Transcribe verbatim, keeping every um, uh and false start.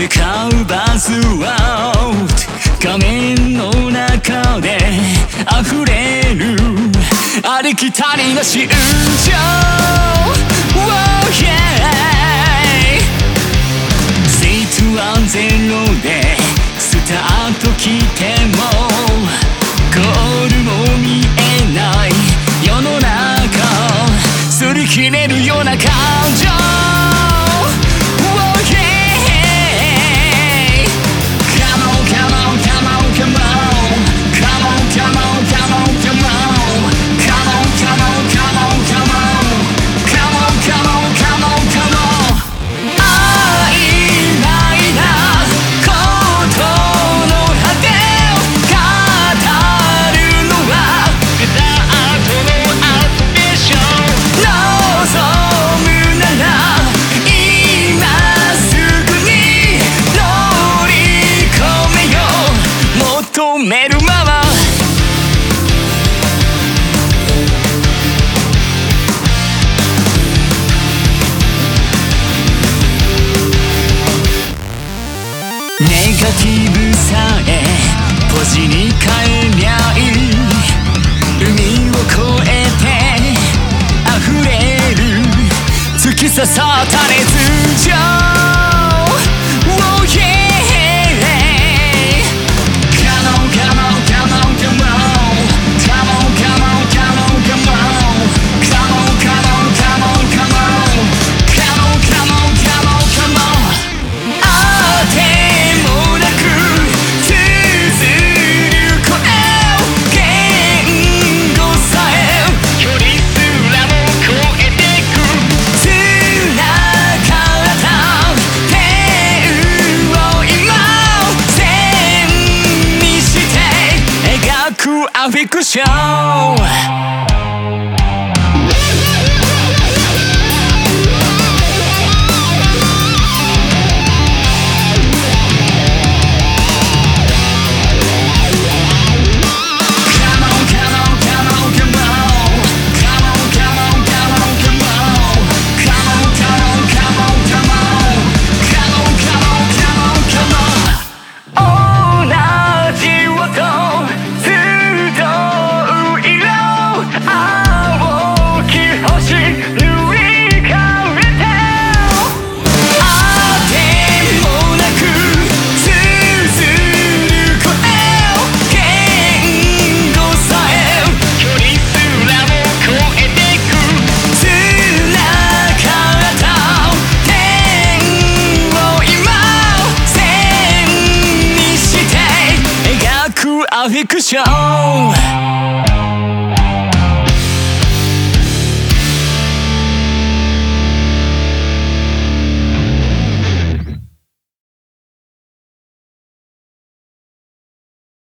び交うバズワード、画面の中で溢れるありきたりな心情、oh yeah、 スリー、ツー、ワン、ゼロでスタート来てもゴールも見えない世の中、擦り切れるような感情、メルママネガティブさえポジに変えりゃいい、海を越えて溢れる突き刺さった熱情、oh yeah、アフィクションアフィクション